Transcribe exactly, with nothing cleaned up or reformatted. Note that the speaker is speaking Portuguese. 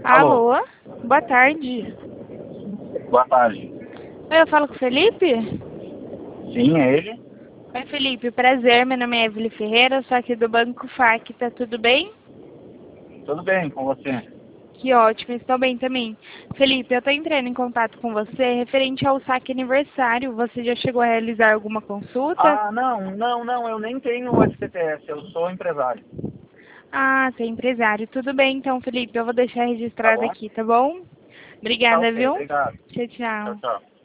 Alô? Alô? Boa tarde. Boa tarde. Oi, eu falo com o Felipe? Sim, é ele? Oi, Felipe. Prazer, meu nome é Evelyn Ferreira, sou aqui do Banco F A C, tá tudo bem? Tudo bem com você? Que ótimo, estou bem também. Felipe, eu tô entrando em contato com você referente ao saque aniversário. Você já chegou a realizar alguma consulta? Ah, não, não, não, eu nem tenho o F T T S, eu sou empresário. Ah, você é empresário. Tudo bem, então, Felipe. Eu vou deixar Tá registrado bom? aqui, tá bom? Tá Obrigada, ok, viu? obrigado. Tchau, Tchau, tchau. tchau.